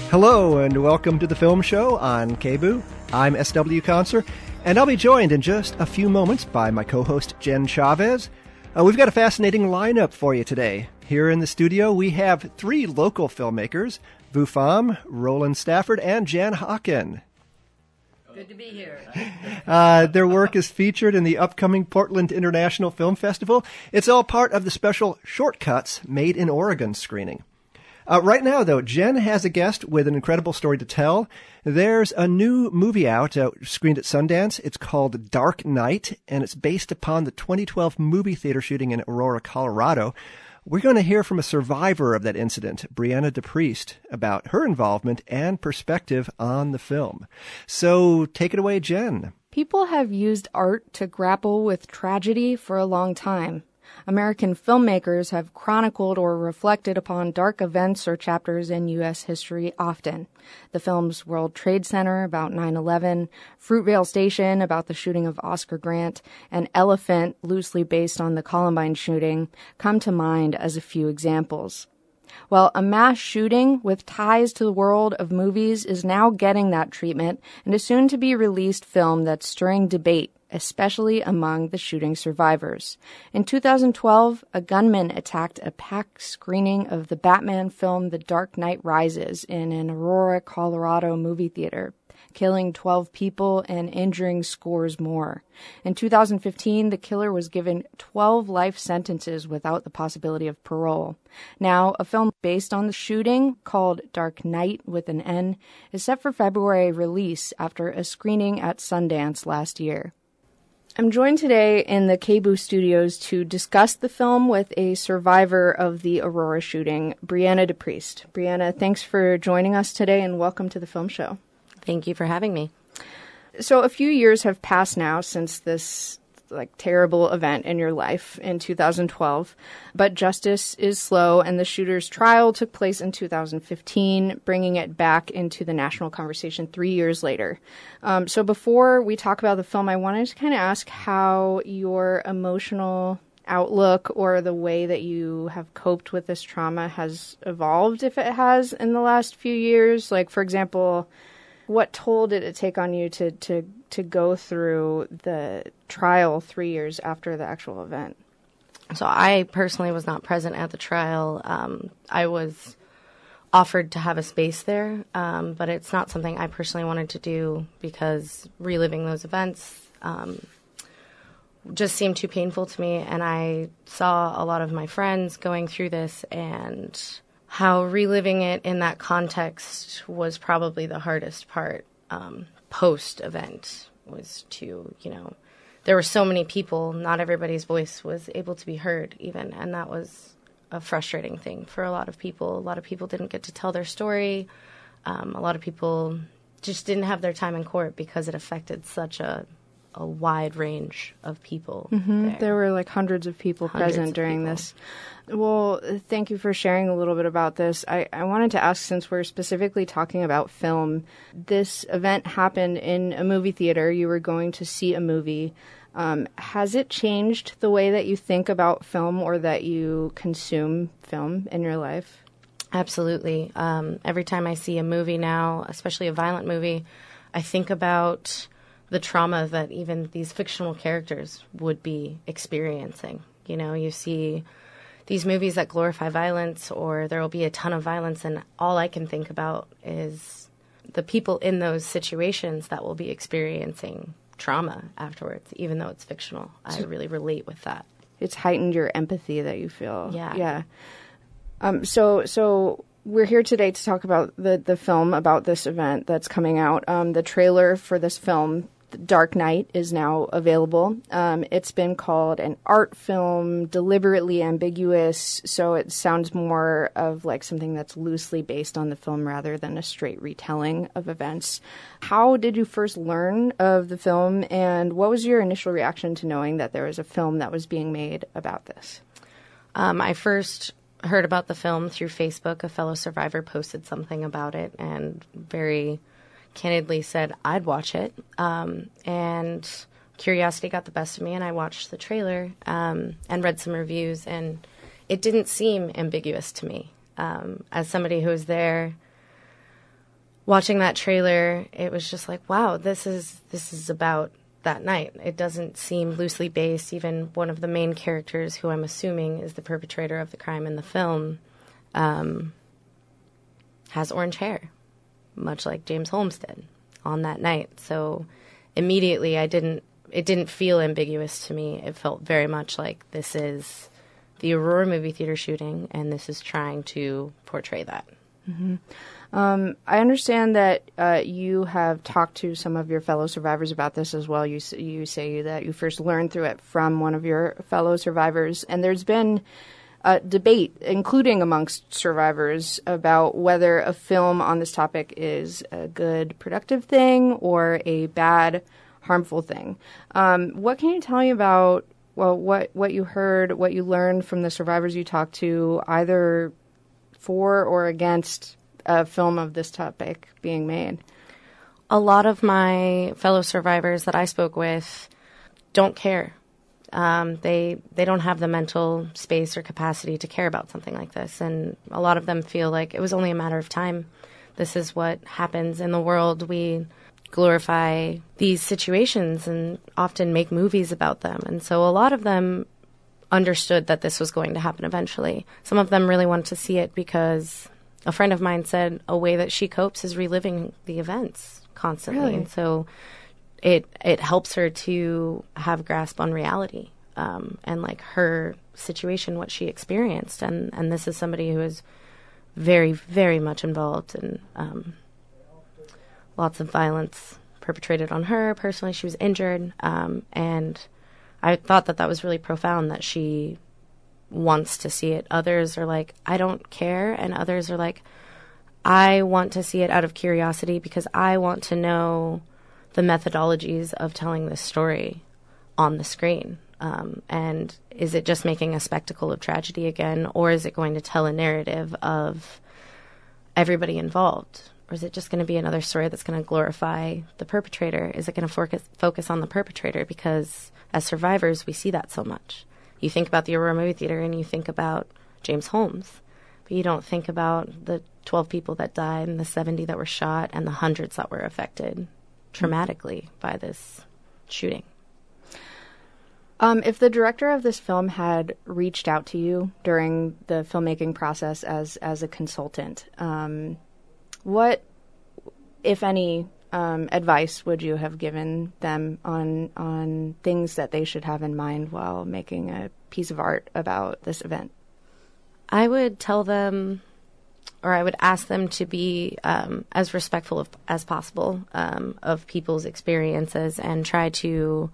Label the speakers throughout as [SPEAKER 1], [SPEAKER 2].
[SPEAKER 1] Hello and welcome to the Film Show on KBOO. I'm S.W. Conser, and I'll be joined in just a few moments by my co-host Jen Chavez. We've got a fascinating lineup for you today. Here in the studio, we have three local filmmakers, Vu Pham, Roland Stafford, and Jan Hawken.
[SPEAKER 2] Good to be here.
[SPEAKER 1] Their work is featured in the upcoming Portland International Film Festival. It's all part of the special Shortcuts Made in Oregon screening. Right now, though, Jen has a guest with an incredible story to tell. There's a new movie out, screened at Sundance. It's called Dark Night, and it's based upon the 2012 movie theater shooting in Aurora, Colorado. We're going to hear from a survivor of that incident, Brianna DePriest, about her involvement and perspective on the film. So take it away, Jen.
[SPEAKER 3] People have used art to grapple with tragedy for a long time. American filmmakers have chronicled or reflected upon dark events or chapters in U.S. history often. The films World Trade Center about 9/11, Fruitvale Station about the shooting of Oscar Grant, and Elephant, loosely based on the Columbine shooting, come to mind as a few examples. Well, a mass shooting with ties to the world of movies is now getting that treatment and a soon-to-be-released film that's stirring debate, especially among the shooting survivors. In 2012, a gunman attacked a packed screening of the Batman film The Dark Knight Rises in an Aurora, Colorado movie theater, killing 12 people and injuring scores more. In 2015, the killer was given 12 life sentences without the possibility of parole. Now, a film based on the shooting, called Dark Night with an N, is set for February release after a screening at Sundance last year. I'm joined today in the KBOO studios to discuss the film with a survivor of the Aurora shooting, Brianna DePriest. Brianna, thanks for joining us today and welcome to the Film Show.
[SPEAKER 2] Thank you for having me.
[SPEAKER 3] So a few years have passed now since this terrible event in your life in 2012, but justice is slow, and the shooter's trial took place in 2015, bringing it back into the national conversation 3 years later. So before we talk about the film, I wanted to kind of ask how your emotional outlook or the way that you have coped with this trauma has evolved, if it has, in the last few years. Like, for example, what toll did it take on you to go through the trial 3 years after the actual event?
[SPEAKER 2] So I personally was not present at the trial. I was offered to have a space there, but it's not something I personally wanted to do because reliving those events just seemed too painful to me. And I saw a lot of my friends going through this, and how reliving it in that context was probably the hardest part post-event, was to, there were so many people, not everybody's voice was able to be heard even, and that was a frustrating thing for a lot of people. A lot of people didn't get to tell their story. A lot of people just didn't have their time in court because it affected such a wide range of people.
[SPEAKER 3] Mm-hmm. There were hundreds of people present during this. Well, thank you for sharing a little bit about this. I wanted to ask, since we're specifically talking about film, this event happened in a movie theater. You were going to see a movie. Has it changed the way that you think about film or that you consume film in your life?
[SPEAKER 2] Absolutely. Every time I see a movie now, especially a violent movie, I think about the trauma that even these fictional characters would be experiencing. You see these movies that glorify violence, or there will be a ton of violence, and all I can think about is the people in those situations that will be experiencing trauma afterwards, even though it's fictional. I really relate with that.
[SPEAKER 3] It's heightened your empathy that you feel.
[SPEAKER 2] Yeah.
[SPEAKER 3] So we're here today to talk about the film about this event that's coming out. The trailer for this film, Dark Night, is now available. It's been called an art film, deliberately ambiguous, so it sounds more of something that's loosely based on the film rather than a straight retelling of events. How did you first learn of the film, and what was your initial reaction to knowing that there was a film that was being made about this?
[SPEAKER 2] I first heard about the film through Facebook. A fellow survivor posted something about it and very candidly said I'd watch it. And curiosity got the best of me, and I watched the trailer and read some reviews, and it didn't seem ambiguous to me. As somebody who was there, watching that trailer, it was just like, wow, this is about that night. It doesn't seem loosely based. Even one of the main characters, who I'm assuming is the perpetrator of the crime in the film, has orange hair, much like James Holmes did on that night. So immediately it didn't feel ambiguous to me. It felt very much like this is the Aurora movie theater shooting, and this is trying to portray that.
[SPEAKER 3] Mm-hmm. I understand that you have talked to some of your fellow survivors about this as well. You say that you first learned through it from one of your fellow survivors, and there's been a debate, including amongst survivors, about whether a film on this topic is a good, productive thing or a bad, harmful thing. What can you tell me about what you heard, what you learned from the survivors you talked to, either for or against a film of this topic being made?
[SPEAKER 2] A lot of my fellow survivors that I spoke with don't care. They don't have the mental space or capacity to care about something like this. And a lot of them feel like it was only a matter of time. This is what happens in the world. We glorify these situations and often make movies about them. And so a lot of them understood that this was going to happen eventually. Some of them really wanted to see it because a friend of mine said a way that she copes is reliving the events constantly.
[SPEAKER 3] Really?
[SPEAKER 2] And so it helps her to have grasp on reality, and like her situation, what she experienced. And this is somebody who is very, very much involved in lots of violence perpetrated on her. Personally, she was injured. And I thought that was really profound, that she wants to see it. Others are like, I don't care. And others are like, I want to see it out of curiosity because I want to know the methodologies of telling this story on the screen. And is it just making a spectacle of tragedy again, or is it going to tell a narrative of everybody involved? Or is it just going to be another story that's going to glorify the perpetrator? Is it going to focus on the perpetrator? Because as survivors, we see that so much. You think about the Aurora movie theater and you think about James Holmes, but you don't think about the 12 people that died and the 70 that were shot and the hundreds that were affected traumatically by this shooting.
[SPEAKER 3] If the director of this film had reached out to you during the filmmaking process as a consultant, what, if any, advice would you have given them on things that they should have in mind while making a piece of art about this event?
[SPEAKER 2] I would tell them, or I would ask them to be as respectful as possible of people's experiences, and try to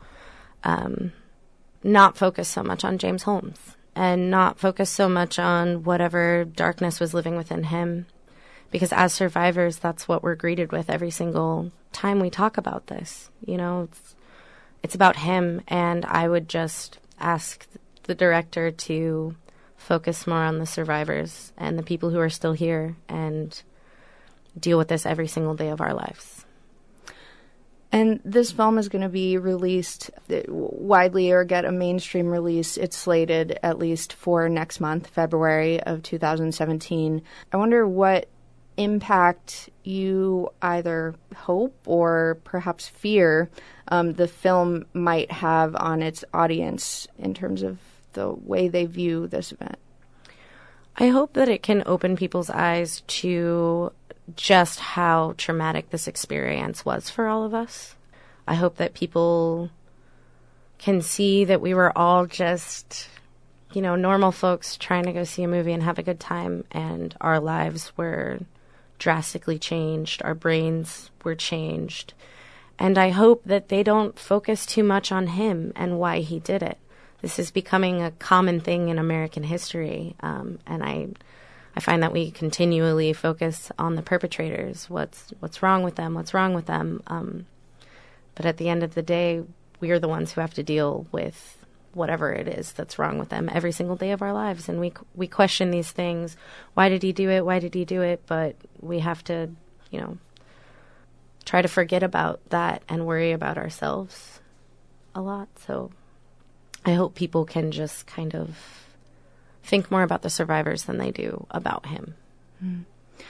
[SPEAKER 2] not focus so much on James Holmes and not focus so much on whatever darkness was living within him. Because as survivors, that's what we're greeted with every single time we talk about this. You know, it's about him, and I would just ask the director to focus more on the survivors and the people who are still here and deal with this every single day of our lives.
[SPEAKER 3] And this film is going to be released widely or get a mainstream release. It's slated at least for next month, February of 2017. I wonder what impact you either hope or perhaps fear the film might have on its audience in terms of the way they view this event.
[SPEAKER 2] I hope that it can open people's eyes to just how traumatic this experience was for all of us. I hope that people can see that we were all just, normal folks trying to go see a movie and have a good time, and our lives were drastically changed. Our brains were changed. And I hope that they don't focus too much on him and why he did it. This is becoming a common thing in American history. And I find that we continually focus on the perpetrators. What's wrong with them? What's wrong with them? But at the end of the day, we are the ones who have to deal with whatever it is that's wrong with them every single day of our lives. And we question these things. Why did he do it? Why did he do it? But we have to, try to forget about that and worry about ourselves a lot. So I hope people can just kind of think more about the survivors than they do about him.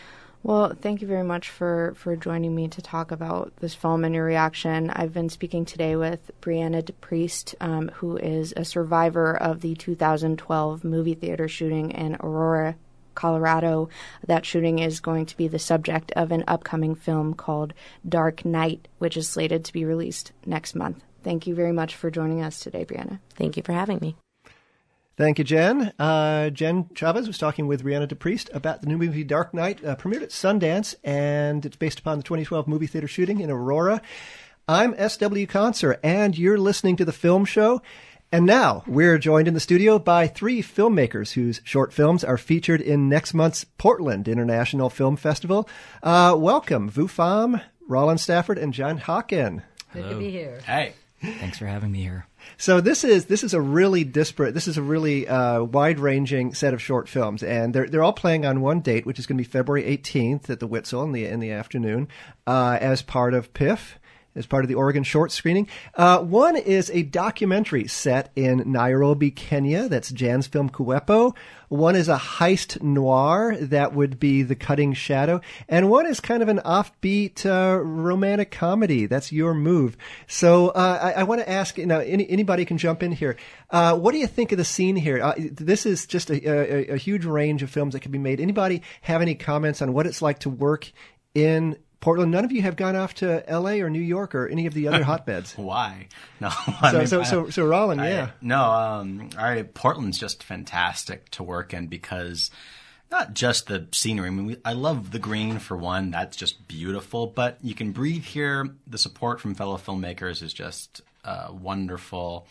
[SPEAKER 3] Well, thank you very much for joining me to talk about this film and your reaction. I've been speaking today with Brianna DePriest, who is a survivor of the 2012 movie theater shooting in Aurora, Colorado. That shooting is going to be the subject of an upcoming film called Dark Night, which is slated to be released next month. Thank you very much for joining us today, Brianna.
[SPEAKER 2] Thank you for having me.
[SPEAKER 1] Thank you, Jen. Jen Chavez was talking with Brianna DePriest about the new movie Dark Night, premiered at Sundance, and it's based upon the 2012 movie theater shooting in Aurora. I'm S.W. Conser, and you're listening to The Film Show. And now we're joined in the studio by three filmmakers whose short films are featured in next month's Portland International Film Festival. Welcome, Vu Pham, Roland Stafford, and Jen Hawken.
[SPEAKER 4] Good to be here.
[SPEAKER 5] Hey. Thanks for having me here.
[SPEAKER 1] So this is a really wide-ranging set of short films, and they're all playing on one date, which is going to be February 18th at the Witzel in the afternoon, as part of PIF, as part of the Oregon Short Screening. One is a documentary set in Nairobi, Kenya. That's Jan's film Kuepo. One is a heist noir. That would be The Cutting Shadow. And one is kind of an offbeat romantic comedy. That's your move. So I want to ask, anybody can jump in here. What do you think of the scene here? This is just a huge range of films that can be made. Anybody have any comments on what it's like to work in Portland? None of you have gone off to L.A. or New York or any of the other hotbeds.
[SPEAKER 5] Why? No.
[SPEAKER 1] So Roland, yeah.
[SPEAKER 5] Portland's just fantastic to work in because not just the scenery. I mean, I love the green for one. That's just beautiful. But you can breathe here. The support from fellow filmmakers is just wonderful.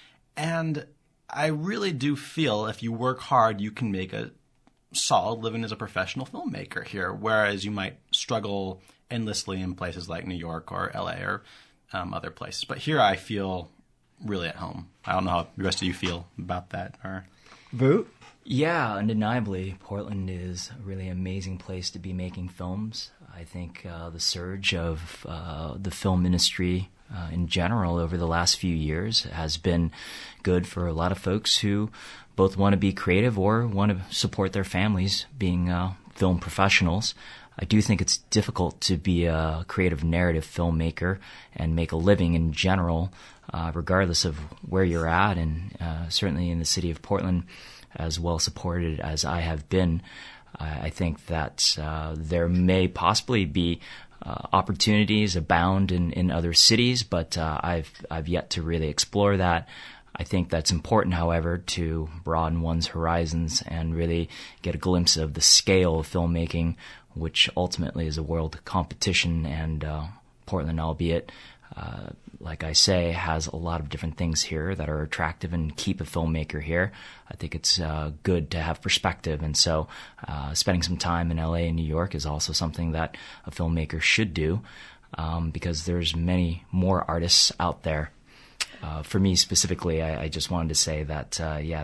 [SPEAKER 5] And I really do feel if you work hard, you can make a solid living as a professional filmmaker here, whereas you might struggle endlessly in places like New York or LA or other places. But here I feel really at home. I don't know how the rest of you feel about that. Or
[SPEAKER 1] Vu?
[SPEAKER 4] Yeah, undeniably, Portland is a really amazing place to be making films. I think the surge of the film industry in general over the last few years has been good for a lot of folks who both want to be creative or want to support their families being film professionals. I do think it's difficult to be a creative narrative filmmaker and make a living in general, regardless of where you're at, and certainly in the city of Portland, as well supported as I have been. I think that there may possibly be opportunities abound in other cities, but I've yet to really explore that. I think that's important, however, to broaden one's horizons and really get a glimpse of the scale of filmmaking, which ultimately is a world competition. And Portland, albeit, like I say, has a lot of different things here that are attractive and keep a filmmaker here. I think it's good to have perspective. And so spending some time in LA and New York is also something that a filmmaker should do because there's many more artists out there. For me specifically, I just wanted to say that,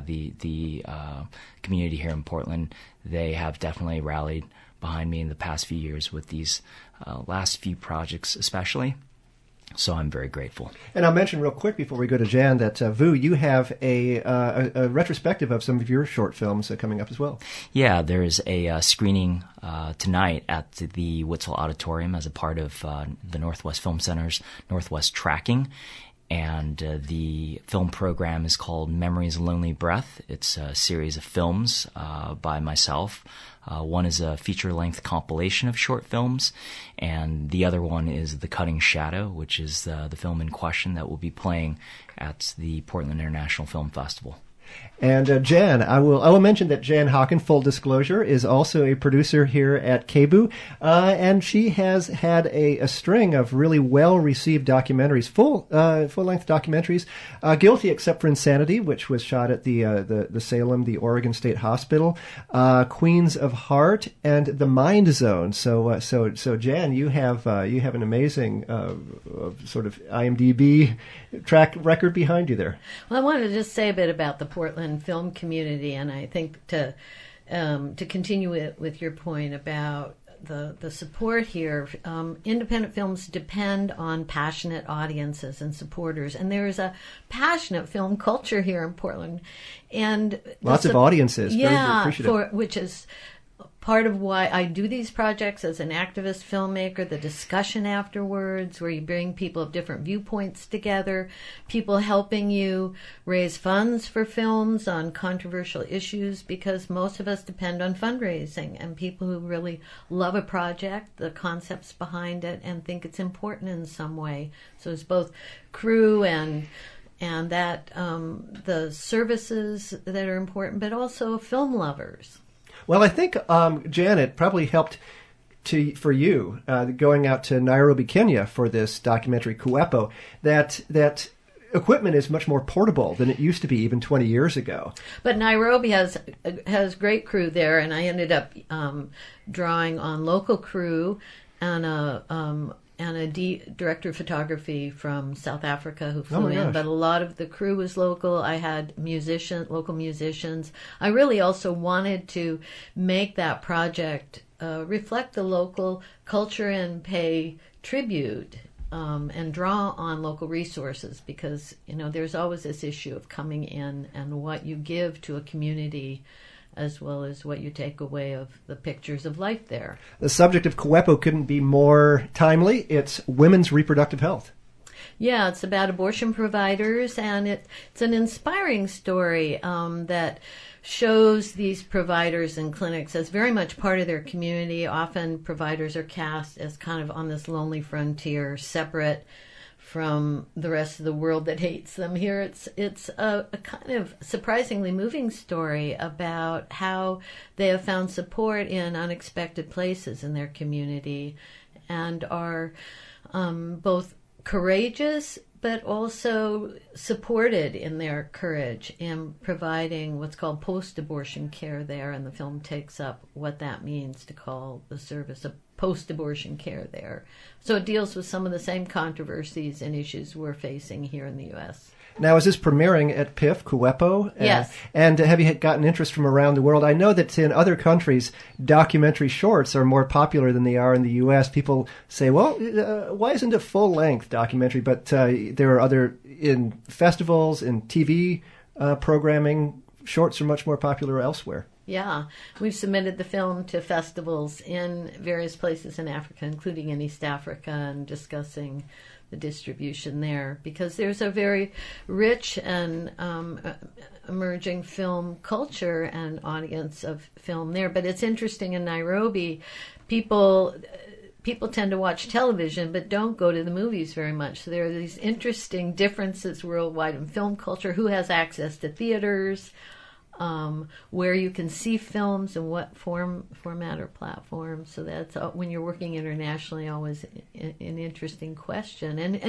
[SPEAKER 4] the community here in Portland, they have definitely rallied behind me in the past few years with these last few projects especially. So I'm very grateful.
[SPEAKER 1] And I'll mention real quick before we go to Jan that, Vu, you have a retrospective of some of your short films coming up as well. Yeah,
[SPEAKER 4] there's a screening tonight at the Witzel Auditorium as a part of the Northwest Film Center's Northwest Tracking. And the film program is called Memories of Lonely Breath. It's a series of films by myself. One is a feature-length compilation of short films, and the other one is The Cutting Shadow, which is the film in question that will be playing at the Portland International Film Festival.
[SPEAKER 1] And Jan, I will mention that Jan Hawken, full disclosure, is also a producer here at KBOO, and she has had a string of really well-received documentaries, full-length documentaries, Guilty Except for Insanity, which was shot at the Salem, the Oregon State Hospital, Queens of Heart, and The Mind Zone. So Jan, you have an amazing sort of IMDb track record behind you there.
[SPEAKER 6] Well, I wanted to just say a bit about the Portland film community, and I think to continue with your point about the support here, independent films depend on passionate audiences and supporters, and there is a passionate film culture here in Portland, and
[SPEAKER 1] lots of audiences.
[SPEAKER 6] Yeah,
[SPEAKER 1] very appreciative.
[SPEAKER 6] which is part of why I do these projects as an activist filmmaker, the discussion afterwards, where you bring people of different viewpoints together, people helping you raise funds for films on controversial issues, because most of us depend on fundraising, and people who really love a project, the concepts behind it, and think it's important in some way. So it's both crew and that the services that are important, but also film lovers.
[SPEAKER 1] Well, I think, Janet, probably helped for you going out to Nairobi, Kenya for this documentary, Kuwepo, that equipment is much more portable than it used to be even 20 years ago.
[SPEAKER 6] But Nairobi has great crew there, and I ended up drawing on local crew and a director of photography from South Africa who flew in, but a lot of the crew was local. I had local musicians. I really also wanted to make that project reflect the local culture and pay tribute and draw on local resources, because there's always this issue of coming in and what you give to a community as well as what you take away of the pictures of life there.
[SPEAKER 1] The subject of Kuwepo couldn't be more timely. It's women's reproductive health.
[SPEAKER 6] Yeah, it's about abortion providers, and it's an inspiring story that shows these providers and clinics as very much part of their community. Often providers are cast as kind of on this lonely frontier, separate from the rest of the world that hates them. Here it's a kind of surprisingly moving story about how they have found support in unexpected places in their community and are both courageous but also supported in their courage in providing what's called post-abortion care there, and the film takes up what that means to call the service of post-abortion care there. So it deals with some of the same controversies and issues we're facing here in the U.S.
[SPEAKER 1] Now, is this premiering at PIF, Kuwepo?
[SPEAKER 6] Yes.
[SPEAKER 1] And have you gotten interest from around the world? I know that in other countries, documentary shorts are more popular than they are in the U.S. People say, well, why isn't it full-length documentary? But there are in festivals, in TV programming, shorts are much more popular elsewhere.
[SPEAKER 6] Yeah, we've submitted the film to festivals in various places in Africa, including in East Africa, and discussing the distribution there, because there's a very rich and emerging film culture and audience of film there. But it's interesting, in Nairobi, people tend to watch television but don't go to the movies very much. So there are these interesting differences worldwide in film culture, who has access to theaters, where you can see films and what format or platform. So that's when you're working internationally, always an interesting question. And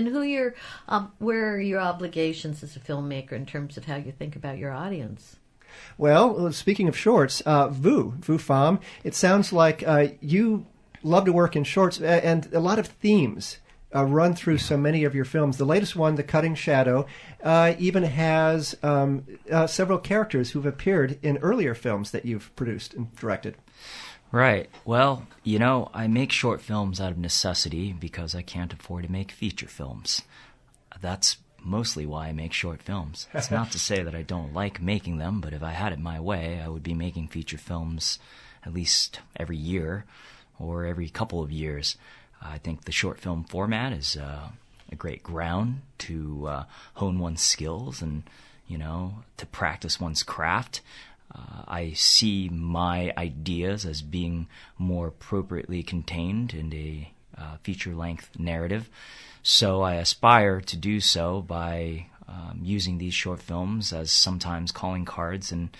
[SPEAKER 6] where are your obligations as a filmmaker in terms of how you think about your audience?
[SPEAKER 1] Well, speaking of shorts, Vu Pham, it sounds like you love to work in shorts, and a lot of themes run through so many of your films. The latest one, The Cutting Shadow, even has several characters who've appeared in earlier films that you've produced and directed.
[SPEAKER 4] Right. Well, I make short films out of necessity because I can't afford to make feature films. That's mostly why I make short films. It's not to say that I don't like making them, but if I had it my way, I would be making feature films at least every year or every couple of years. I think the short film format is a great ground to hone one's skills and, to practice one's craft. I see my ideas as being more appropriately contained in a feature-length narrative. So I aspire to do so by using these short films as sometimes calling cards and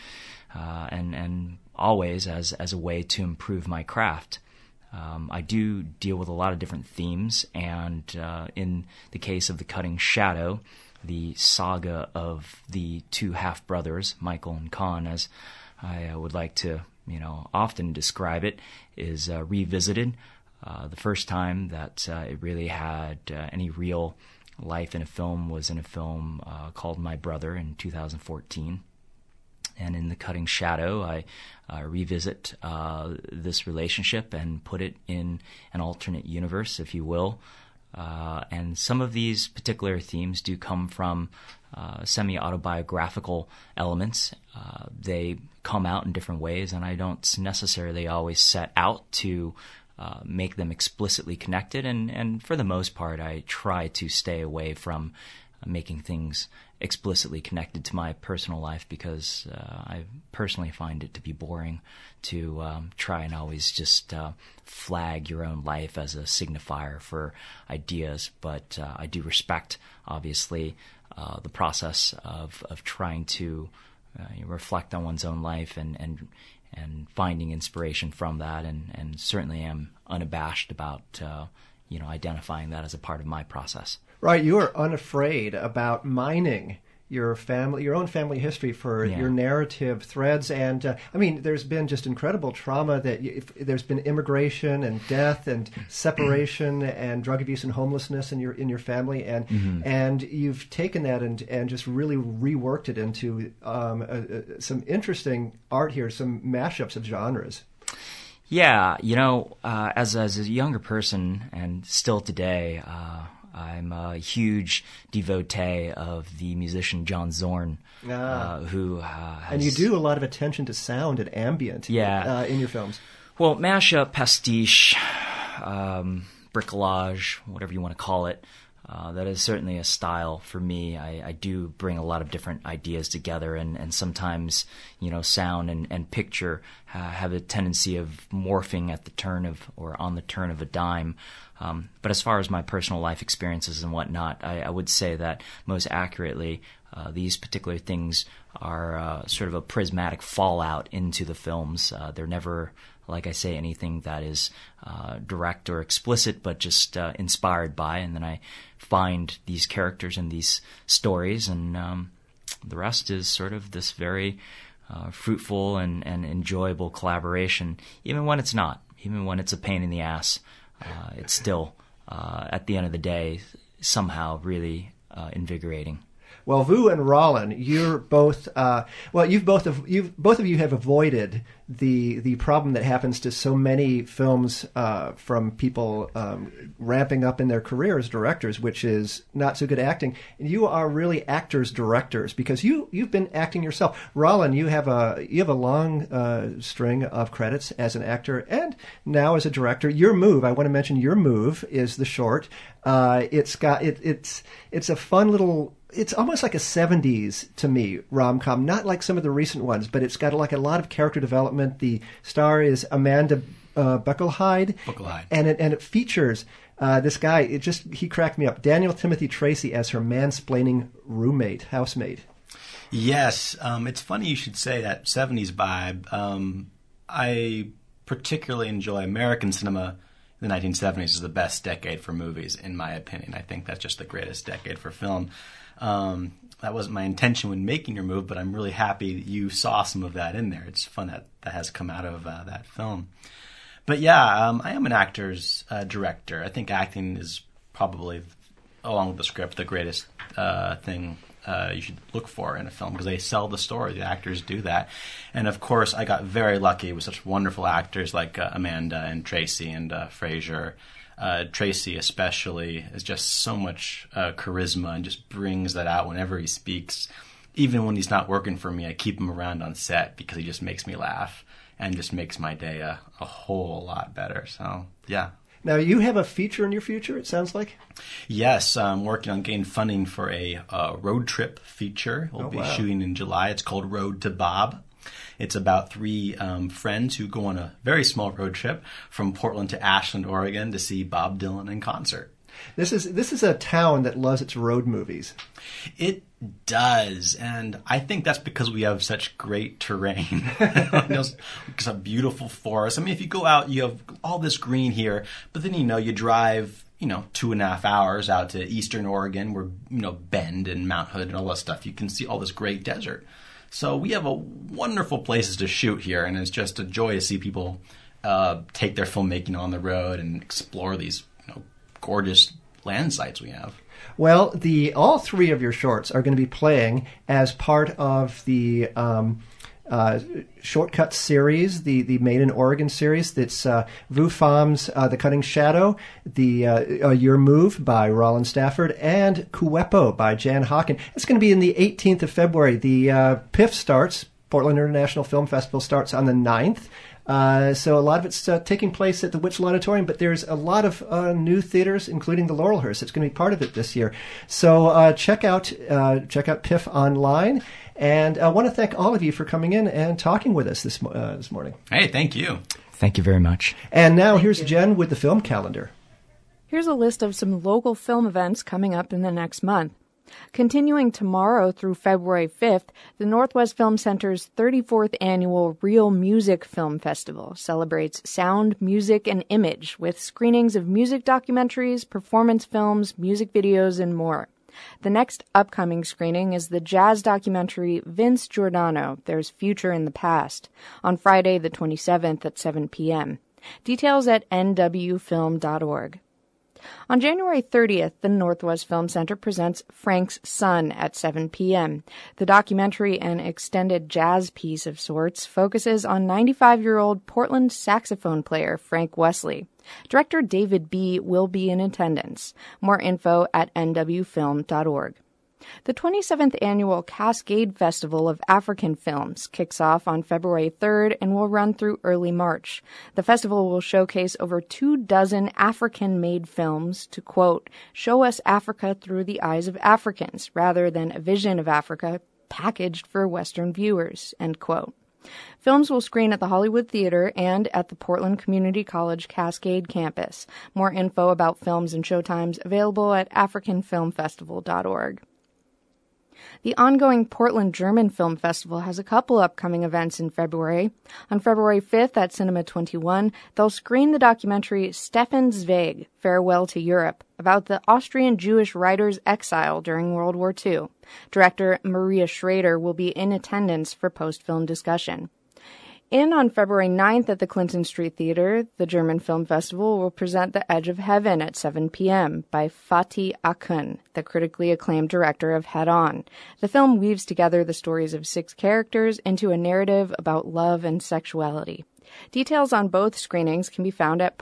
[SPEAKER 4] always as a way to improve my craft. I do deal with a lot of different themes, and in the case of The Cutting Shadow, the saga of the two half-brothers, Michael and Khan, as I would like to, often describe it, is revisited. The first time that it really had any real life in a film was in a film called My Brother in 2014. And in The Cutting Shadow, I revisit this relationship and put it in an alternate universe, if you will, And some of these particular themes do come from semi-autobiographical elements. They come out in different ways, and I don't necessarily always set out to make them explicitly connected. And for the most part, I try to stay away from making things explicitly connected to my personal life, because I personally find it to be boring to try and always just flag your own life as a signifier for ideas. But I do respect, obviously, the process of trying to reflect on one's own life and finding inspiration from that, and certainly am unabashed about identifying that as a part of my process.
[SPEAKER 1] Right, you are unafraid about mining your own family history for your narrative threads, and there's been just incredible trauma there's been immigration and death and separation and drug abuse and homelessness in your family, and you've taken that and just really reworked it into some interesting art here, some mashups of genres.
[SPEAKER 4] Yeah, as a younger person and still today, I'm a huge devotee of the musician John Zorn, who has...
[SPEAKER 1] And you do a lot of attention to sound and ambient in your films.
[SPEAKER 4] Well, mashup, pastiche, bricolage, whatever you want to call it, that is certainly a style for me. I do bring a lot of different ideas together, and sometimes, sound and picture have a tendency of morphing at the turn of, or on the turn of a dime. But as far as my personal life experiences and whatnot, I would say that most accurately, these particular things are sort of a prismatic fallout into the films. They're never, like I say, anything that is direct or explicit, but just inspired by, and then I find these characters in these stories, and the rest is sort of this very fruitful and enjoyable collaboration, even when it's not, even when it's a pain in the ass. It's still, at the end of the day, somehow really invigorating.
[SPEAKER 1] Well, Vu and Rollin, you're both. Both of you have avoided the problem that happens to so many films from people ramping up in their career as directors, which is not so good acting. And you are really actors directors, because you've been acting yourself. Rollin, you have a long string of credits as an actor and now as a director. Your Move, I want to mention Your Move, is the short. It's a fun little. It's almost like a 70s, to me, rom-com. Not like some of the recent ones, but it's got like a lot of character development. The star is Amanda Buckelheide. And it features this guy. He cracked me up. Daniel Timothy Tracy as her mansplaining housemate.
[SPEAKER 5] Yes. It's funny you should say that 70s vibe. I particularly enjoy American cinema. The 1970s is the best decade for movies, in my opinion. I think that's just the greatest decade for film. That wasn't my intention when making Your Move, but I'm really happy that you saw some of that in there. It's fun that has come out of that film. But yeah, I am an actor's director. I think acting is probably, along with the script, the greatest thing you should look for in a film, because they sell the story. The actors do that. And of course, I got very lucky with such wonderful actors like Amanda and Tracy and Fraser. Tracy especially is just so much charisma and just brings that out whenever he speaks. Even when he's not working for me, I keep him around on set because he just makes me laugh and just makes my day a whole lot better. So, yeah.
[SPEAKER 1] Now, you have a feature in your future, it sounds like?
[SPEAKER 5] Yes, I'm working on getting funding for a road trip feature. We'll be shooting in July. It's called Road to Bob. It's about three friends who go on a very small road trip from Portland to Ashland, Oregon, to see Bob Dylan in concert.
[SPEAKER 1] This is a town that loves its road movies.
[SPEAKER 5] It does, and I think that's because we have such great terrain. It's a beautiful forest. I mean, if you go out, you have all this green here, but then you drive 2.5 hours out to eastern Oregon, where Bend and Mount Hood and all that stuff. You can see all this great desert. So we have wonderful places to shoot here, and it's just a joy to see people take their filmmaking on the road and explore these gorgeous land sites we have.
[SPEAKER 1] Well, all three of your shorts are going to be playing as part of the Shortcut series, the Made in Oregon series. That's Vu Pham's The Cunning Shadow, the Your Move by Roland Stafford, and Kuepo by Jan Hawken. It's going to be in the 18th of February. The PIF starts, Portland International Film Festival, starts on the 9th. So a lot of it's taking place at the Witchell Auditorium, but there's a lot of new theaters, including the Laurelhurst. It's going to be part of it this year. So check out PIF online. And I want to thank all of you for coming in and talking with us this morning.
[SPEAKER 5] Hey, thank you.
[SPEAKER 4] Thank you very much.
[SPEAKER 1] And now here's Jen with the film calendar.
[SPEAKER 3] Here's a list of some local film events coming up in the next month. Continuing tomorrow through February 5th, the Northwest Film Center's 34th annual Real Music Film Festival celebrates sound, music, and image with screenings of music documentaries, performance films, music videos, and more. The next upcoming screening is the jazz documentary Vince Giordano, There's Future in the Past, on Friday the 27th at 7 p.m. Details at nwfilm.org. On January 30th, the Northwest Film Center presents Frank's Son at 7 p.m. The documentary, an extended jazz piece of sorts, focuses on 95-year-old Portland saxophone player Frank Wesley. Director David B. will be in attendance. More info at nwfilm.org. The 27th Annual Cascade Festival of African Films kicks off on February 3rd and will run through early March. The festival will showcase over 24 African-made films to, quote, show us Africa through the eyes of Africans, rather than a vision of Africa packaged for Western viewers, end quote. Films will screen at the Hollywood Theater and at the Portland Community College Cascade campus. More info about films and showtimes available at africanfilmfestival.org. The ongoing Portland German Film Festival has a couple upcoming events in February. On February 5th at Cinema 21, they'll screen the documentary Stefan Zweig, Farewell to Europe, about the Austrian Jewish writer's exile during World War II. Director Maria Schrader will be in attendance for post-film discussion. And on February 9th at the Clinton Street Theater, the German Film Festival will present The Edge of Heaven at 7 p.m. by Fatih Akın, the critically acclaimed director of Head On. The film weaves together the stories of 6 characters into a narrative about love and sexuality. Details on both screenings can be found at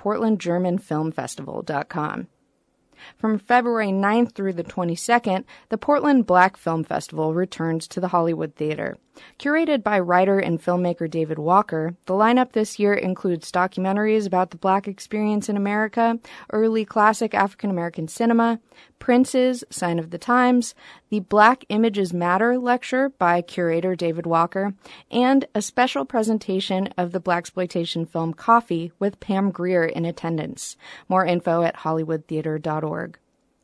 [SPEAKER 3] portlandgermanfilmfestival.com. From February 9th through the 22nd, the Portland Black Film Festival returns to the Hollywood Theater. Curated by writer and filmmaker David Walker, the lineup this year includes documentaries about the Black experience in America, early classic African-American cinema, Prince's Sign of the Times, the Black Images Matter lecture by curator David Walker, and a special presentation of the blaxploitation film Coffee with Pam Grier in attendance. More info at hollywoodtheater.org.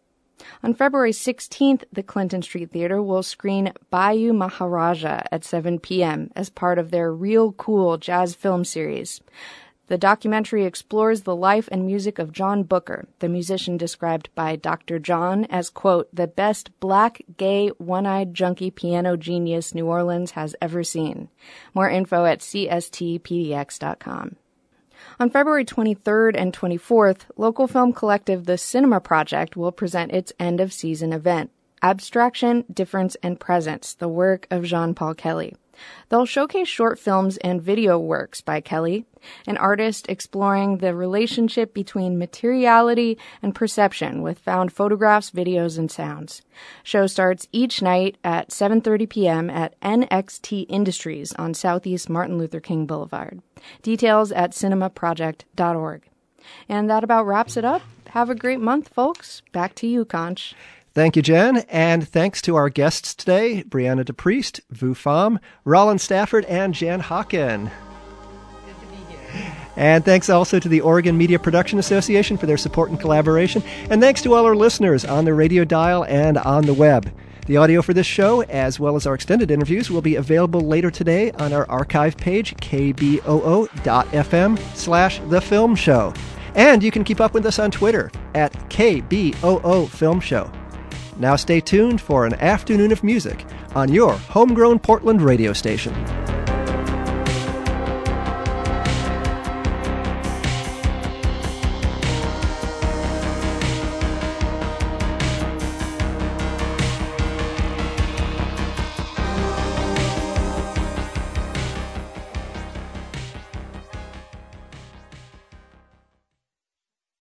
[SPEAKER 3] On February 16th, the Clinton Street Theater will screen Bayou Maharaja at 7 p.m. as part of their Real Cool jazz film series. The documentary explores the life and music of John Booker, the musician described by Dr. John as, quote, the best black, gay, one-eyed junkie piano genius New Orleans has ever seen. More info at cstpdx.com. On February 23rd and 24th, local film collective The Cinema Project will present its end-of-season event, Abstraction, Difference, and Presence, the work of Jean-Paul Kelly. They'll showcase short films and video works by Kelly, an artist exploring the relationship between materiality and perception with found photographs, videos, and sounds. Show starts each night at 7:30 p.m. at NXT Industries on Southeast Martin Luther King Boulevard. Details at cinemaproject.org. And that about wraps it up. Have a great month, folks. Back to you, Conch.
[SPEAKER 1] Thank you, Jen, and thanks to our guests today, Brianna DePriest, Vu Pham, Roland Stafford, and Jan Hawken.
[SPEAKER 6] Good to be here.
[SPEAKER 1] And thanks also to the Oregon Media Production Association for their support and collaboration, and thanks to all our listeners on the radio dial and on the web. The audio for this show, as well as our extended interviews, will be available later today on our archive page, kboo.fm/The Film Show. And you can keep up with us on Twitter at KBOO Film Show. Now stay tuned for an afternoon of music on your homegrown Portland radio station.